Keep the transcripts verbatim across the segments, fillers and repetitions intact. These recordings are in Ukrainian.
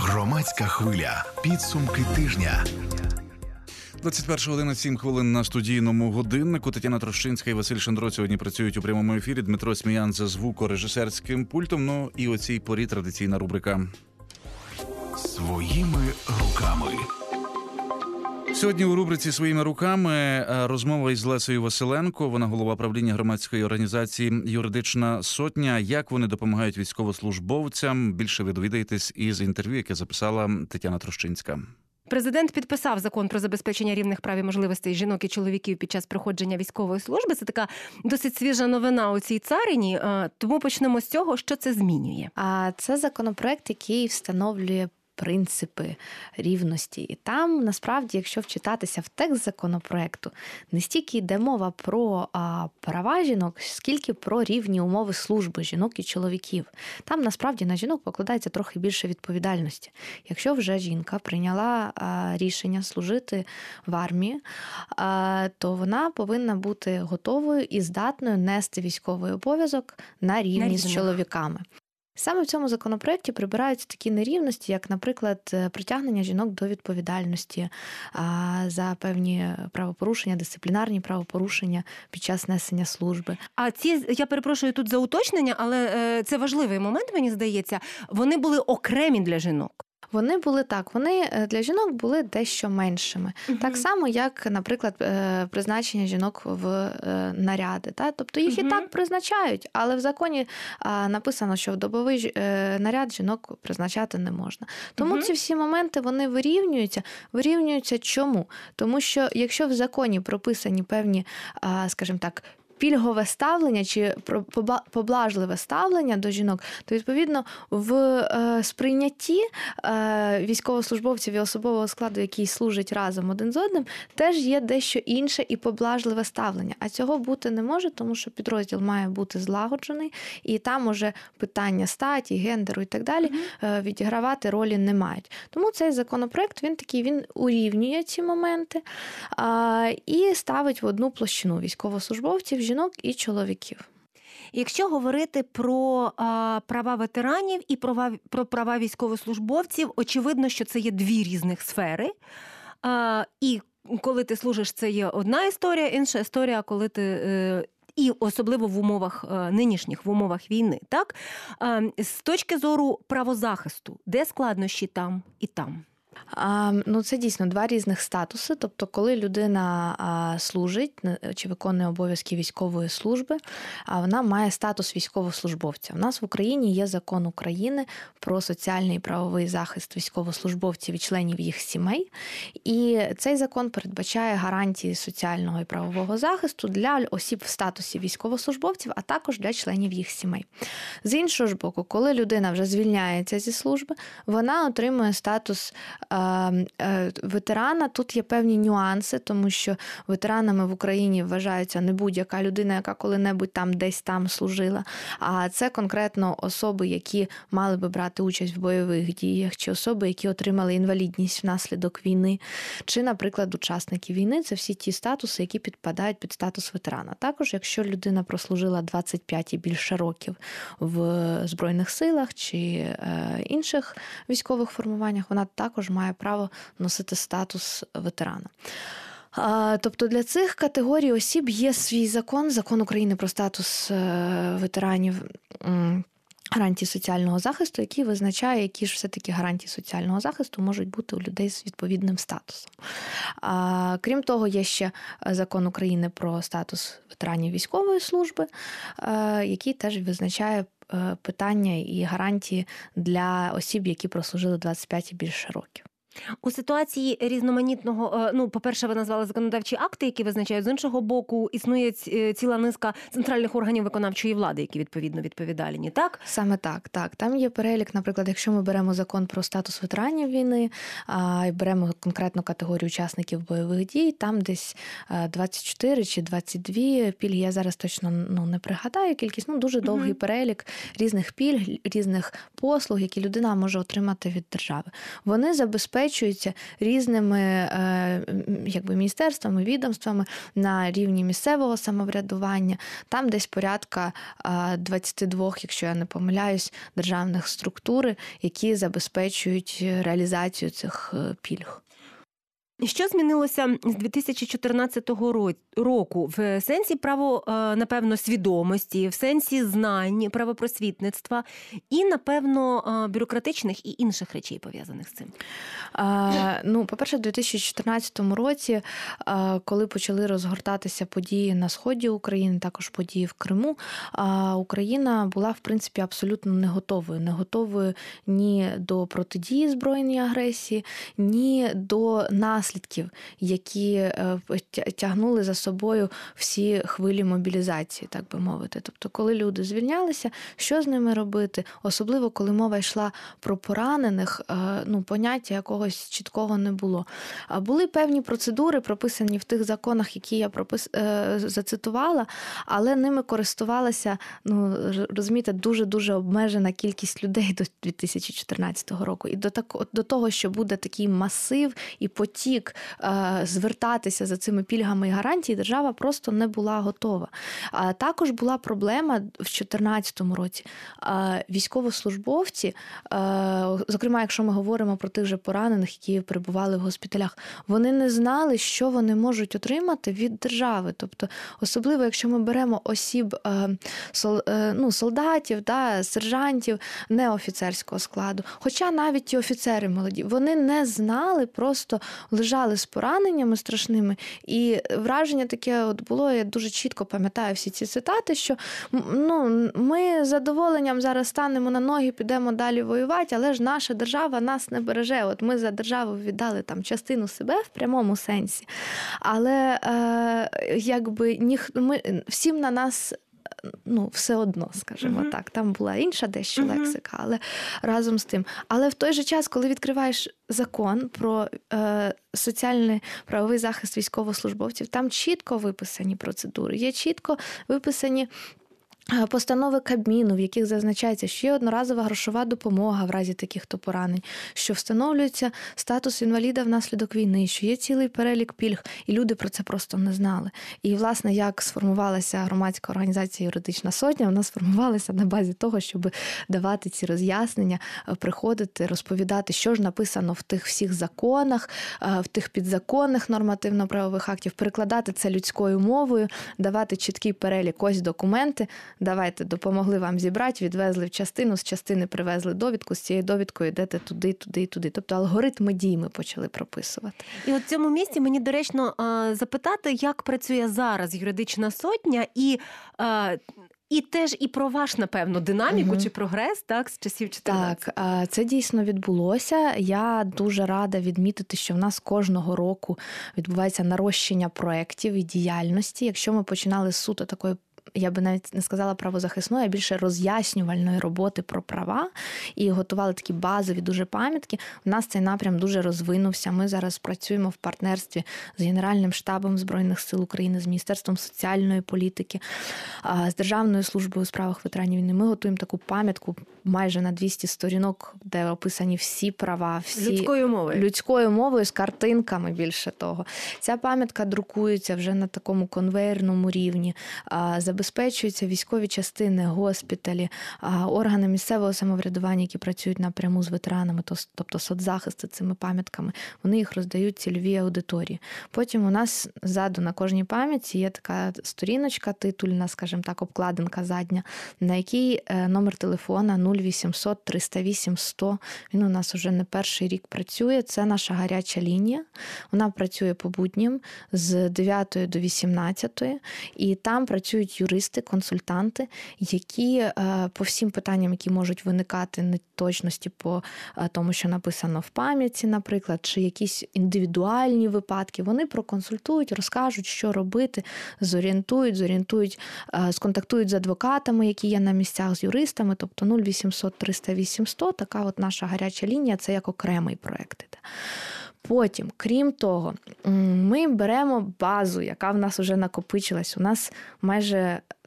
Громадська хвиля. Підсумки тижня. двадцять перша година, сім хвилин на студійному годиннику. Тетяна Трощинська і Василь Шандро сьогодні працюють у прямому ефірі. Дмитро Сміян за звукорежисерським пультом. Ну і о цій порі традиційна рубрика «Своїми руками». Сьогодні у рубриці «Своїми руками» розмова із Лесею Василенко. Вона голова правління громадської організації «Юридична сотня». Як вони допомагають військовослужбовцям? Більше ви довідаєтесь із інтерв'ю, яке записала Тетяна Трощинська. Президент підписав закон про забезпечення рівних прав і можливостей жінок і чоловіків під час проходження військової служби. Це така досить свіжа новина у цій царині. Тому почнемо з цього, що це змінює. А це законопроект, який встановлює принципи рівності. І там, насправді, якщо вчитатися в текст законопроекту, не стільки йде мова про а, права жінок, скільки про рівні умови служби жінок і чоловіків. Там, насправді, на жінок покладається трохи більше відповідальності. Якщо вже жінка прийняла а, рішення служити в армії, а, то вона повинна бути готовою і здатною нести військовий обов'язок на рівні на з чоловіками. Саме в цьому законопроекті прибираються такі нерівності, як, наприклад, притягнення жінок до відповідальності за певні правопорушення, дисциплінарні правопорушення під час несення служби. А ці, я перепрошую тут за уточнення, але це важливий момент, мені здається, вони були окремі для жінок. Вони були так, вони для жінок були дещо меншими. Uh-huh. Так само, як, наприклад, призначення жінок в наряди. Тобто їх uh-huh. і так призначають, але в законі написано, що в добовий наряд жінок призначати не можна. Тому uh-huh. ці всі моменти, вони вирівнюються. Вирівнюються чому? Тому що, якщо в законі прописані певні, скажімо так, пільгове ставлення чи поблажливе ставлення до жінок, то, відповідно, в сприйнятті військовослужбовців і особового складу, який служить разом один з одним, теж є дещо інше і поблажливе ставлення. А цього бути не може, тому що підрозділ має бути злагоджений, і там уже питання статі, гендеру і так далі mm-hmm. відігравати ролі не мають. Тому цей законопроект, він такий, він урівнює ці моменти і ставить в одну площину військовослужбовців, жінок і чоловіків. Якщо говорити про а, права ветеранів і права, про права військовослужбовців, очевидно, що це є дві різних сфери. А, і коли ти служиш, це є одна історія, інша історія, коли ти... Е, і особливо в умовах нинішніх, в умовах війни. Так? А, з точки зору правозахисту, де складнощі там і там? А, ну, це дійсно два різних статуси. Тобто, коли людина а, служить чи виконує обов'язки військової служби, а вона має статус військовослужбовця. У нас в Україні є закон України про соціальний і правовий захист військовослужбовців і членів їх сімей. І цей закон передбачає гарантії соціального і правового захисту для осіб в статусі військовослужбовців, а також для членів їх сімей. З іншого ж боку, коли людина вже звільняється зі служби, вона отримує статус ветерана. Тут є певні нюанси, тому що ветеранами в Україні вважаються не будь-яка людина, яка коли-небудь там десь там служила, а це конкретно особи, які мали би брати участь в бойових діях, чи особи, які отримали інвалідність внаслідок війни, чи, наприклад, учасники війни. Це всі ті статуси, які підпадають під статус ветерана. Також, якщо людина прослужила двадцять п'ять і більше років в Збройних силах чи інших військових формуваннях, вона також має право носити статус ветерана. Тобто для цих категорій осіб є свій закон, закон України про статус ветеранів, гарантії соціального захисту, який визначає, які ж все-таки гарантії соціального захисту можуть бути у людей з відповідним статусом. Крім того, є ще закон України про статус ветеранів військової служби, який теж визначає питання і гарантії для осіб, які прослужили двадцять п'ять і більше років. У ситуації різноманітного, ну, по-перше, ви назвали законодавчі акти, які визначають, з іншого боку, існує ціла низка центральних органів виконавчої влади, які відповідно відповідальні, так? Саме так, так. Там є перелік, наприклад, якщо ми беремо закон про статус ветеранів війни, і беремо конкретну категорію учасників бойових дій, там десь двадцять чотири чи двадцять дві пільги, я зараз точно ну, не пригадаю кількість, ну, дуже довгий угу. перелік різних пільг, різних послуг, які людина може отримати від держави. Вони забезпечують забезпечується різними якби, міністерствами, відомствами на рівні місцевого самоврядування. Там десь порядка двадцять два, якщо я не помиляюсь, державних структур, які забезпечують реалізацію цих пільг. Що змінилося з дві тисячі чотирнадцятого року в сенсі право, напевно, свідомості, в сенсі знань, правопросвітництва і, напевно, бюрократичних і інших речей, пов'язаних з цим? А, ну, по-перше, в дві тисячі чотирнадцятому році, коли почали розгортатися події на сході України, також події в Криму, Україна була, в принципі, абсолютно не готовою. Не готовою ні до протидії збройній агресії, ні до наслідків, які тягнули за собою всі хвилі мобілізації, так би мовити. Тобто, коли люди звільнялися, що з ними робити? Особливо, коли мова йшла про поранених, ну, поняття якогось чіткого не було. Були певні процедури, прописані в тих законах, які я пропис... зацитувала, але ними користувалася, ну, розумієте, дуже-дуже обмежена кількість людей до дві тисячі чотирнадцятого року. І до, так... до того, що буде такий масив і потік звертатися за цими пільгами і гарантії, держава просто не була готова. А також була проблема в дві тисячі чотирнадцятому році. Військовослужбовці, зокрема, якщо ми говоримо про тих же поранених, які перебували в госпіталях, вони не знали, що вони можуть отримати від держави. Тобто, особливо, якщо ми беремо осіб, ну, солдатів, да, сержантів, неофіцерського складу. Хоча навіть ті офіцери молоді, вони не знали, просто лежали з пораненнями страшними, і враження таке от було, я дуже чітко пам'ятаю всі ці цитати, що ну, ми з задоволенням зараз станемо на ноги, підемо далі воювати, але ж наша держава нас не береже. От ми за державу віддали там частину себе в прямому сенсі, але е, якби ніх, ми, всім на нас ну, все одно, скажімо uh-huh. так. Там була інша дещо uh-huh. лексика, але разом з тим. Але в той же час, коли відкриваєш закон про е, соціальний правовий захист військовослужбовців, там чітко виписані процедури, є чітко виписані постанови Кабміну, в яких зазначається, що є одноразова грошова допомога в разі таких то поранень, що встановлюється статус інваліда внаслідок війни, що є цілий перелік пільг, і люди про це просто не знали. І, власне, як сформувалася громадська організація «Юридична сотня», вона сформувалася на базі того, щоб давати ці роз'яснення, приходити, розповідати, що ж написано в тих всіх законах, в тих підзаконних нормативно-правових актів, перекладати це людською мовою, давати чіткий перелік, ось документи, давайте, допомогли вам зібрати, відвезли в частину, з частини привезли довідку, з цією довідкою йдете туди, туди і туди. Тобто алгоритми дій ми почали прописувати. І от в цьому місці мені доречно запитати, як працює зараз юридична сотня і... І теж і про ваш, напевно, динаміку угу. чи прогрес, так, з часів чотирнадцятого. Так, це дійсно відбулося. Я дуже рада відмітити, що в нас кожного року відбувається нарощення проєктів і діяльності. Якщо ми починали з суто такої, я би навіть не сказала правозахисної, а більше роз'яснювальної роботи про права і готували такі базові дуже пам'ятки. У нас цей напрям дуже розвинувся. Ми зараз працюємо в партнерстві з Генеральним штабом Збройних сил України, з Міністерством соціальної політики, з Державною службою у справах ветеранів війни. Ми готуємо таку пам'ятку майже на двісті сторінок, де описані всі права, всі людською мовою. Людською мовою, з картинками більше того. Ця пам'ятка друкується вже на такому конвейерному рівні, забезпечуються військові частини, госпіталі, органи місцевого самоврядування, які працюють напряму з ветеранами, тобто соцзахист цими пам'ятками, вони їх роздають цільовій аудиторії. Потім у нас ззаду на кожній пам'ятці є така сторіночка титульна, скажімо так, обкладинка задня, на якій номер телефона нуль вісімсот триста вісім сто. Він у нас вже не перший рік працює. Це наша гаряча лінія. Вона працює по будням з дев'ятої до вісімнадцятої. І там працюють юристи, консультанти, які по всім питанням, які можуть виникати неточності по тому, що написано в пам'ятці, наприклад, чи якісь індивідуальні випадки, вони проконсультують, розкажуть, що робити, зорієнтують, зорієнтують, сконтактують з адвокатами, які є на місцях, з юристами, тобто нуль вісімсот триста вісім сто, така от наша гаряча лінія, це як окремий проєкт іде. Потім, крім того, ми беремо базу, яка в нас вже накопичилась. У нас майже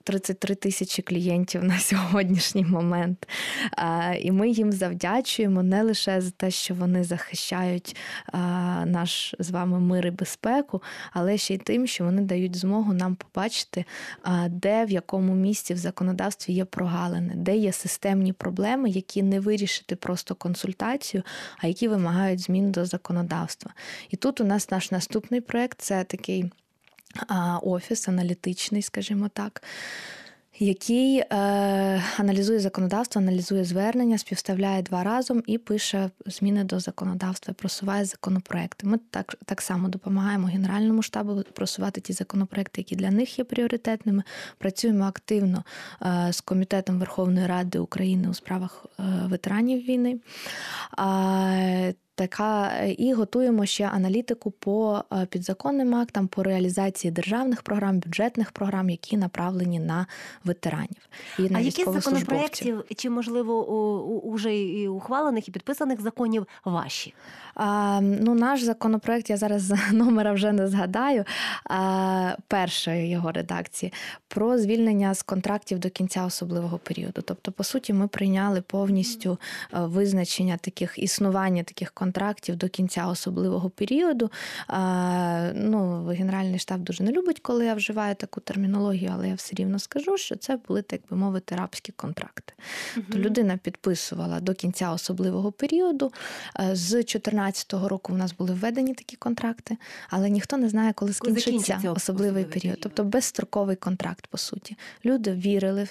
тридцять три тисячі клієнтів на сьогоднішній момент. І ми їм завдячуємо не лише за те, що вони захищають наш з вами мир і безпеку, але ще й тим, що вони дають змогу нам побачити, де, в якому місці в законодавстві є прогалини, де є системні проблеми, які не вирішити просто консультацію, а які вимагають змін до законодавства. І тут у нас наш наступний проєкт – це такий офіс аналітичний, скажімо так, який е, аналізує законодавство, аналізує звернення, співставляє два разом і пише зміни до законодавства, просуває законопроекти. Ми так, так само допомагаємо Генеральному штабу просувати ті законопроекти, які для них є пріоритетними. Працюємо активно е, з Комітетом Верховної Ради України у справах е, ветеранів війни. Е, Така, і готуємо ще аналітику по підзаконним актам, по реалізації державних програм, бюджетних програм, які направлені на ветеранів і на а військовослужбовців. А які з законопроєктів, чи, можливо, уже і ухвалених, і підписаних законів ваші? А, ну, наш законопроект, я зараз номера вже не згадаю, а, першої його редакції, про звільнення з контрактів до кінця особливого періоду. Тобто, по суті, ми прийняли повністю визначення таких, існування таких контрактів до кінця особливого періоду. А, ну, Генеральний штаб дуже не любить, коли я вживаю таку термінологію, але я все рівно скажу, що це були, так би мовити, рабські контракти. Угу. То людина підписувала до кінця особливого періоду. З чотирнадцятого року у нас були введені такі контракти, але ніхто не знає, коли скінчиться особливий, особливий період. період. Тобто безстроковий контракт, по суті. Люди вірили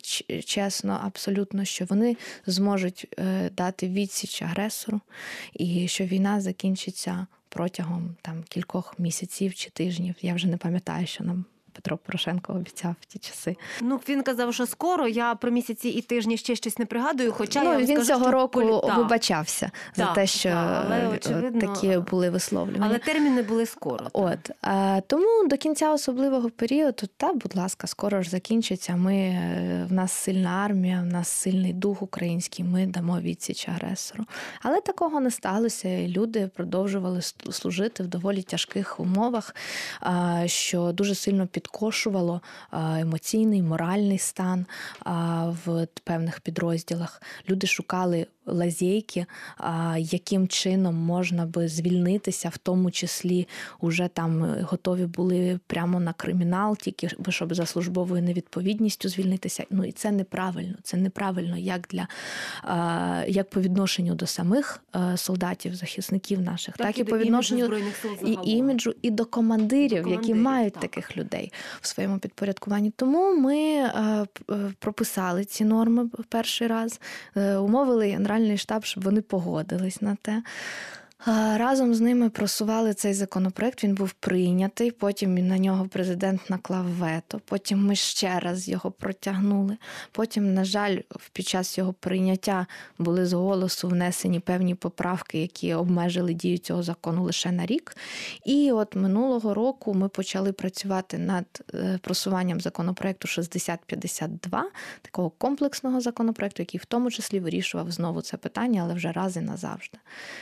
чесно, абсолютно, що вони зможуть дати відсіч агресору і що війна закінчиться протягом там кількох місяців чи тижнів. Я вже не пам'ятаю, що нам Петро Порошенко обіцяв в ті часи. Ну, він казав, що скоро, я про місяці і тижні ще щось не пригадую, хоча ну, я він скажу, цього року полі... вибачався та, за те, що та, але, очевидно, такі були висловлювання. Але терміни були скоро. От, а, тому до кінця особливого періоду, та, будь ласка, скоро ж закінчиться. Ми, в нас сильна армія, в нас сильний дух український, ми дамо відсіч агресору. Але такого не сталося, і люди продовжували служити в доволі тяжких умовах, що дуже сильно під підкошувало емоційний, моральний стан в певних підрозділах. Люди шукали лазейки, яким чином можна би звільнитися, в тому числі уже там готові були прямо на кримінал, тільки щоб за службовою невідповідністю звільнитися. Ну і це неправильно. Це неправильно як для як по відношенню до самих солдатів, захисників наших, так, так і, і по відношенню і іміджу, і до командирів, до командирів які мають так. таких людей в своєму підпорядкуванні. Тому ми прописали ці норми в перший раз, умовили Генеральний штаб, щоб вони погодились на те. Разом з ними просували цей законопроект, він був прийнятий, потім на нього президент наклав вето, потім ми ще раз його протягнули. Потім, на жаль, під час його прийняття були з голосу внесені певні поправки, які обмежили дію цього закону лише на рік. І от минулого року ми почали працювати над просуванням законопроекту шістдесят п'ятдесят два, такого комплексного законопроекту, який в тому числі вирішував знову це питання, але вже раз і назавжди.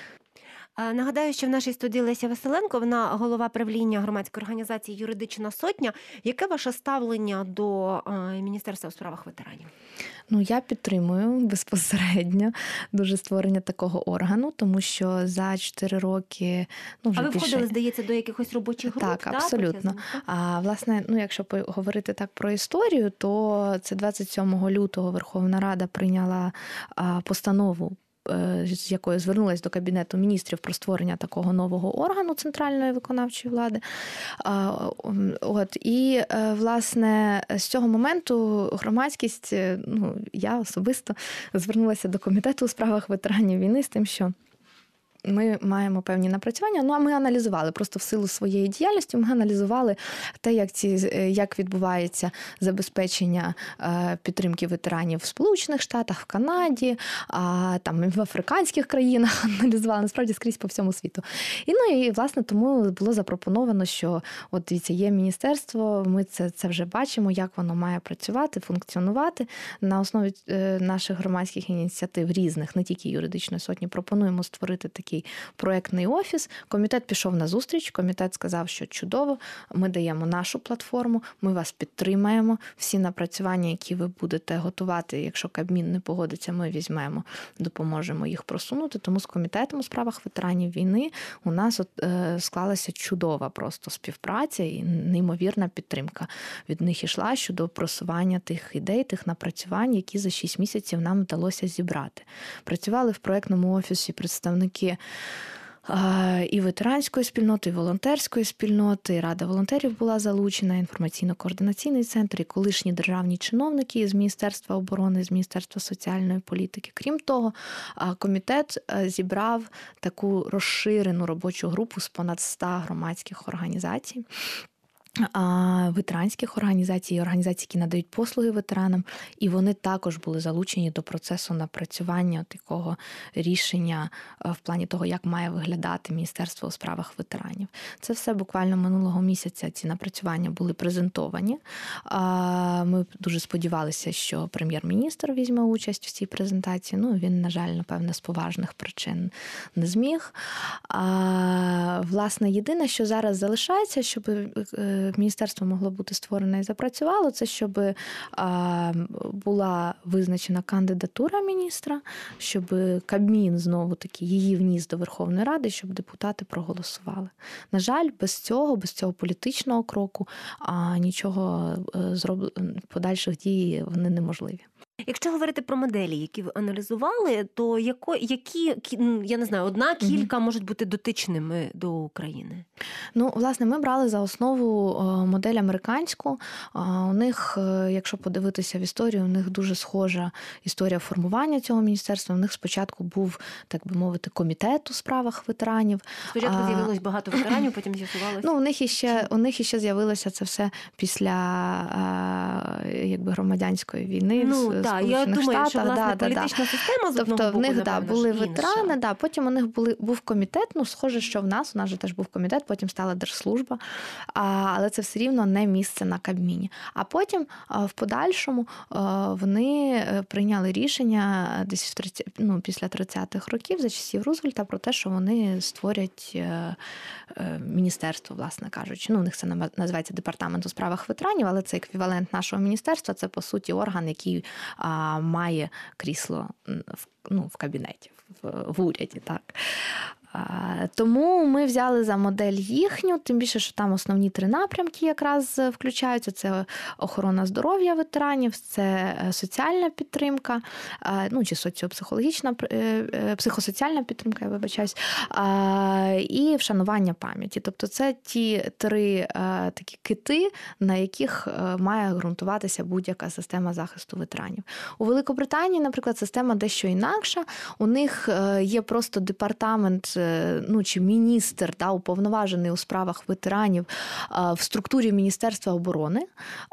Нагадаю, що в нашій студії Леся Василенко, вона голова правління громадської організації «Юридична сотня». Яке ваше ставлення до Міністерства у справах ветеранів? Ну, я підтримую безпосередньо дуже створення такого органу, тому що за чотири роки... Ну, вже а ви більше... входили, здається, до якихось робочих груп? Так, абсолютно. Так, а, власне, ну, якщо поговорити так про історію, то це двадцять сьомого лютого Верховна Рада прийняла а, постанову, з якою звернулась до Кабінету міністрів про створення такого нового органу центральної виконавчої влади. От, і, власне, з цього моменту громадськість, ну, я особисто звернулася до Комітету у справах ветеранів війни з тим, що ми маємо певні напрацювання, ну а ми аналізували, просто в силу своєї діяльності ми аналізували те, як, ці, як відбувається забезпечення підтримки ветеранів в Сполучених Штатах, в Канаді, а там в африканських країнах аналізували, насправді скрізь по всьому світу. І, ну, і, власне, тому було запропоновано, що от, дивіться, є міністерство, ми це, це вже бачимо, як воно має працювати, функціонувати. На основі наших громадських ініціатив різних, не тільки юридичної сотні, пропонуємо створити такі такий проєктний офіс. Комітет пішов на зустріч, комітет сказав, що чудово, ми даємо нашу платформу, ми вас підтримаємо. Всі напрацювання, які ви будете готувати, якщо Кабмін не погодиться, ми візьмемо, допоможемо їх просунути. Тому з комітетом у справах ветеранів війни у нас от, е, склалася чудова просто співпраця і неймовірна підтримка від них ішла щодо просування тих ідей, тих напрацювань, які за шість місяців нам вдалося зібрати. Працювали в проєктному офісі представники і ветеранської спільноти, і волонтерської спільноти, і Рада волонтерів була залучена, інформаційно-координаційний центр, і колишні державні чиновники з Міністерства оборони, з Міністерства соціальної політики. Крім того, комітет зібрав таку розширену робочу групу з понад ста громадських організацій, ветеранських організацій і організацій, які надають послуги ветеранам, і вони також були залучені до процесу напрацювання такого рішення в плані того, як має виглядати Міністерство у справах ветеранів. Це все буквально минулого місяця ці напрацювання були презентовані. Ми дуже сподівалися, що прем'єр-міністр візьме участь в цій презентації. Ну, він, на жаль, напевне, з поважних причин не зміг. Власне, єдине, що зараз залишається, щоб міністерство могло бути створене і запрацювало, це щоб була визначена кандидатура міністра, щоб Кабмін знову-таки її вніс до Верховної Ради, щоб депутати проголосували. На жаль, без цього, без цього політичного кроку нічого подальших дій вони неможливі. Якщо говорити про моделі, які ви аналізували, то яко, які, я не знаю, одна, кілька можуть бути дотичними до України? Ну, власне, ми брали за основу модель американську. У них, якщо подивитися в історію, у них дуже схожа історія формування цього міністерства. У них спочатку був, так би мовити, комітет у справах ветеранів. Спочатку а... з'явилось багато ветеранів, потім з'ясувалося. Ну, у них іще, у них іще з'явилося це все після якби громадянської війни. Ну, так, я думаю, Штатах. що, власне, да, політична да, система з тобто, одного боку, в них, напевно, да, були інша. ветерани, да, потім у них були, був комітет, ну, схоже, що в нас, у нас же теж був комітет, потім стала держслужба, а, але це все рівно не місце на Кабміні. А потім а, в подальшому а, вони прийняли рішення десь в тридцять, ну, після тридцятих років за часів Рузвельта про те, що вони створять е, е, міністерство, власне кажучи. Ну, у них це називається департамент у справах ветеранів, але це еквівалент нашого міністерства, це, по суті, орган, який а, має крісло в, ну, в кабінеті, в, в уряді, так. Тому ми взяли за модель їхню, тим більше, що там основні три напрямки якраз включаються. Це охорона здоров'я ветеранів, це соціальна підтримка, ну, чи соціопсихологічна, психосоціальна підтримка, я вибачаюсь, і вшанування пам'яті. Тобто це ті три такі кити, на яких має ґрунтуватися будь-яка система захисту ветеранів. У Великобританії, наприклад, система дещо інакша. У них є просто департамент, ну, чи міністр, да, уповноважений у справах ветеранів в структурі Міністерства оборони.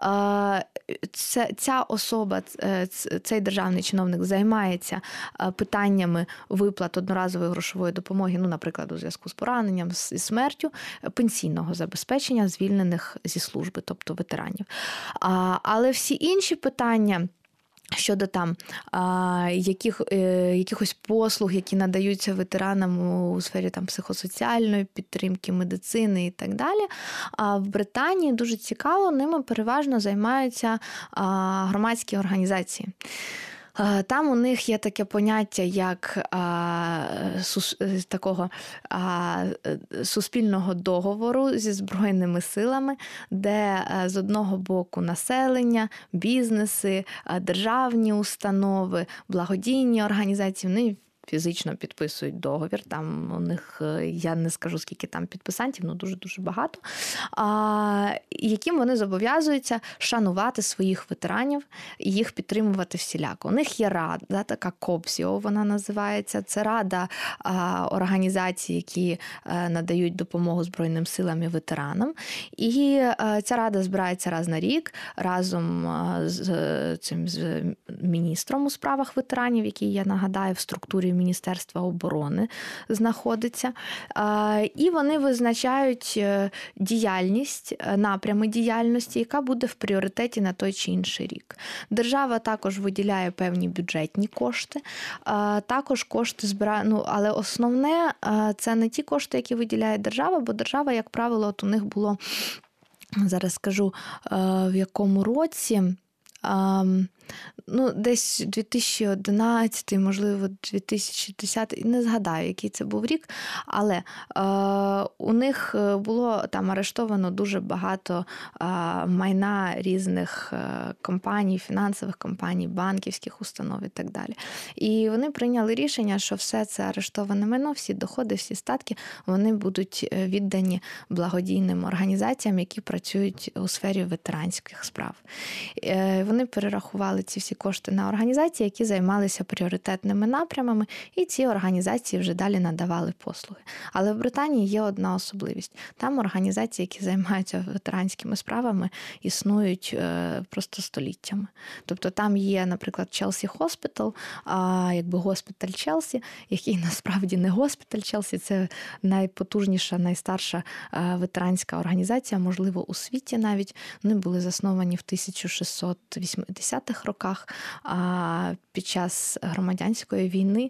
Ця, ця особа, цей державний чиновник займається питаннями виплат одноразової грошової допомоги, ну, наприклад, у зв'язку з пораненням, з смертю, пенсійного забезпечення звільнених зі служби, тобто ветеранів. Але всі інші питання щодо там а, яких, е, якихось послуг, які надаються ветеранам у сфері там психосоціальної підтримки, медицини і так далі. А в Британії дуже цікаво, ними переважно займаються а, громадські організації. Там у них є таке поняття, як а, сус, такого а, суспільного договору зі Збройними силами, де а, з одного боку населення, бізнеси, а, державні установи, благодійні організації, вони фізично підписують договір. Там у них, я не скажу, скільки там підписантів, ну дуже-дуже багато, а, яким вони зобов'язуються шанувати своїх ветеранів і їх підтримувати всіляко. У них є рада, така КОБСІО вона називається. Це рада а, організацій, які а, надають допомогу Збройним силам і ветеранам. І а, ця рада збирається раз на рік разом а, з цим з міністром у справах ветеранів, який, я нагадаю, в структурі території Міністерства оборони знаходиться. І вони визначають діяльність, напрями діяльності, яка буде в пріоритеті на той чи інший рік. Держава також виділяє певні бюджетні кошти, також кошти збирає, ну, але основне це не ті кошти, які виділяє держава, бо держава, як правило, от у них було, зараз скажу, в якому році, ну, десь дві тисячі одинадцятий, можливо, дві тисячі десятий, не згадаю, який це був рік, але е, у них було там арештовано дуже багато е, майна різних е, компаній, фінансових компаній, банківських установ і так далі. І вони прийняли рішення, що все це арештоване майно, всі доходи, всі статки, вони будуть віддані благодійним організаціям, які працюють у сфері ветеранських справ. Е, вони перерахували ці всі кошти на організації, які займалися пріоритетними напрямами, і ці організації вже далі надавали послуги. Але в Британії є одна особливість. Там організації, які займаються ветеранськими справами, існують просто століттями. Тобто там є, наприклад, Челсі Хоспітал, якби госпіталь Челсі, який насправді не госпіталь Челсі, це найпотужніша, найстарша ветеранська організація, можливо, у світі навіть. Вони були засновані в тисяча шістсот вісімдесятих роках під час громадянської війни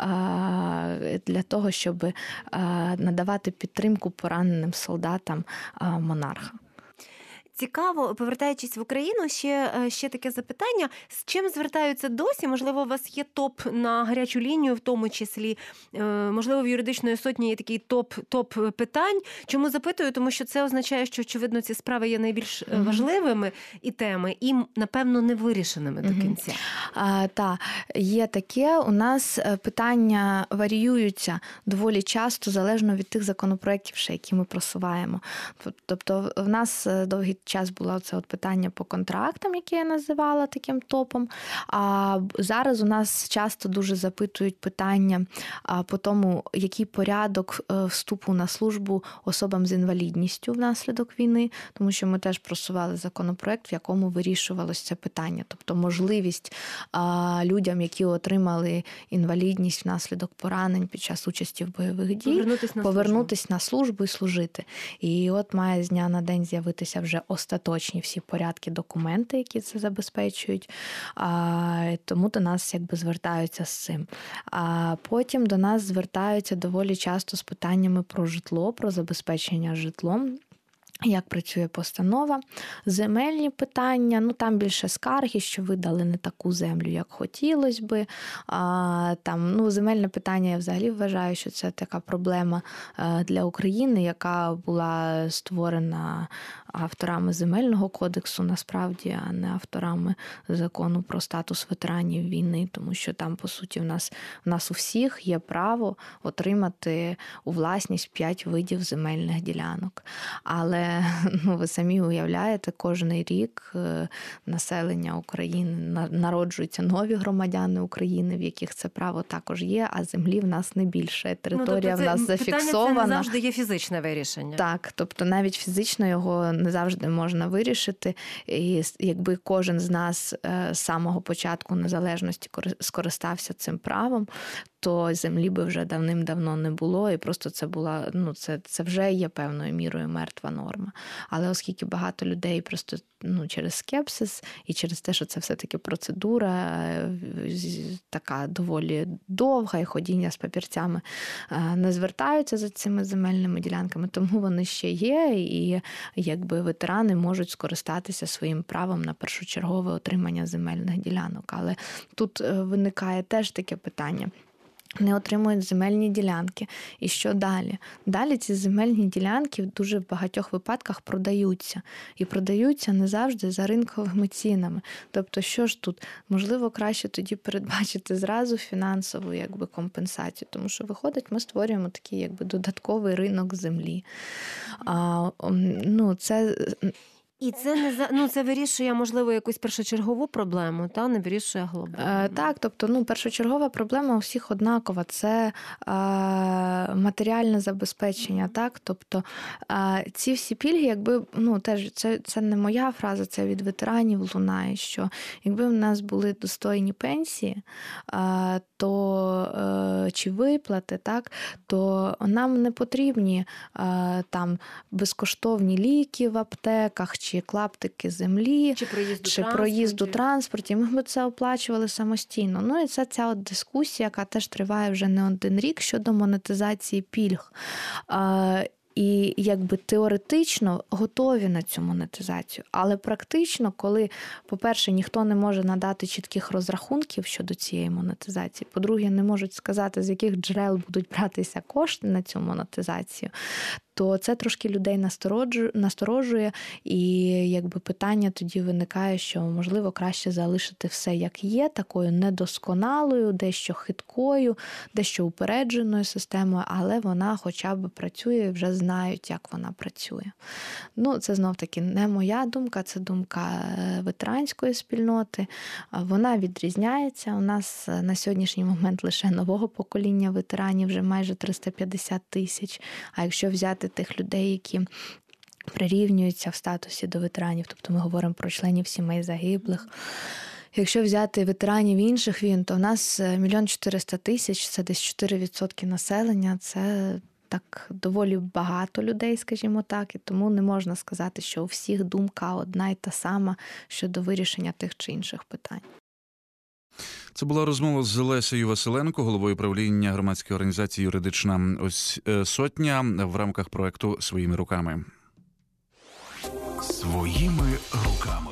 для того, щоб надавати підтримку пораненим солдатам монарха. Цікаво, повертаючись в Україну, ще, ще таке запитання. З чим звертаються досі? Можливо, у вас є топ на гарячу лінію, в тому числі. Можливо, в юридичної сотні є такий топ, топ питань. Чому запитую? Тому що це означає, що, очевидно, ці справи є найбільш mm-hmm. важливими і теми, і, напевно, не вирішеними mm-hmm. до кінця. Так, є таке. У нас питання варіюються доволі часто, залежно від тих законопроєктів, ще, які ми просуваємо. Тобто, в нас довгий час було це от питання по контрактам, які я називала таким топом. А зараз у нас часто дуже запитують питання по тому, який порядок вступу на службу особам з інвалідністю внаслідок війни, тому що ми теж просували законопроект, в якому вирішувалося це питання. Тобто можливість людям, які отримали інвалідність внаслідок поранень під час участі в бойових дій, повернутися на, повернутися на службу і служити. І от має з дня на день з'явитися вже остаточні всі порядки, документи, які це забезпечують. А, тому до нас якби звертаються з цим. А потім до нас звертаються доволі часто з питаннями про житло, про забезпечення житлом. Як працює постанова, земельні питання, ну там більше скарги, що видали не таку землю, як хотілося би. А, там, ну, земельне питання, я взагалі вважаю, що це така проблема для України, яка була створена авторами Земельного кодексу, насправді, а не авторами закону про статус ветеранів війни, тому що там, по суті, в нас, в нас у всіх є право отримати у власність п'ять видів земельних ділянок. Але, ну, ви самі уявляєте, кожен рік населення України, народжуються нові громадяни України, в яких це право також є, а землі в нас не більше. Територія ну, тобто в нас зафіксована. Питання це не завжди є фізичне вирішення. Так, тобто навіть фізично його не завжди можна вирішити. І якби кожен з нас з самого початку незалежності скористався цим правом, то землі би вже давним-давно не було, і просто це була, ну, це, це вже є певною мірою мертва норма. Але оскільки багато людей просто, ну, через скепсис і через те, що це все-таки процедура така доволі довга і ходіння з папірцями, не звертаються за цими земельними ділянками, тому вони ще є, і якби ветерани можуть скористатися своїм правом на першочергове отримання земельних ділянок. Але тут виникає теж таке питання. Не отримують земельні ділянки. І що далі? Далі ці земельні ділянки в дуже багатьох випадках продаються. І продаються не завжди за ринковими цінами. Тобто, що ж тут? Можливо, краще тоді передбачити зразу фінансову якби, компенсацію. Тому що, виходить, ми створюємо такий якби, додатковий ринок землі. А, ну, це... І це не ну, це вирішує, можливо, якусь першочергову проблему, та не вирішує глобально. Е, так, тобто, ну, першочергова проблема у всіх однакова. Це е, матеріальне забезпечення, так? Тобто, е, ці всі пільги, якби, ну, теж, це, це не моя фраза, це від ветеранів лунає, що якби в нас були достойні пенсії, е, то чи виплати, так, то нам не потрібні е, там безкоштовні ліки в аптеках, чи клаптики землі, Чи проїзд у чи транспорті. проїзд у транспорті. Ми б це оплачували самостійно. Ну і це ця от дискусія, яка теж триває вже не один рік щодо монетизації пільг. Е, І якби теоретично готові на цю монетизацію. Але практично, коли, по-перше, ніхто не може надати чітких розрахунків щодо цієї монетизації, по-друге, не можуть сказати, з яких джерел будуть братися кошти на цю монетизацію, то це трошки людей насторожує, і якби питання тоді виникає, що, можливо, краще залишити все як є, такою недосконалою, дещо хиткою, дещо упередженою системою, але вона хоча б працює, вже знають, як вона працює. Ну, це знов-таки не моя думка, це думка ветеранської спільноти. Вона відрізняється. У нас на сьогоднішній момент лише нового покоління ветеранів, вже майже триста п'ятдесят тисяч. А якщо взяти тих людей, які прирівнюються в статусі до ветеранів, тобто ми говоримо про членів сімей загиблих. Якщо взяти ветеранів інших війн, то у нас мільйон чотириста тисяч, це десь чотири відсотки населення, це так доволі багато людей, скажімо так, і тому не можна сказати, що у всіх думка одна й та сама щодо вирішення тих чи інших питань. Це була розмова з Лесею Василенко, головою правління громадської організації «Юридична сотня» в рамках проекту «Своїми руками». Своїми руками.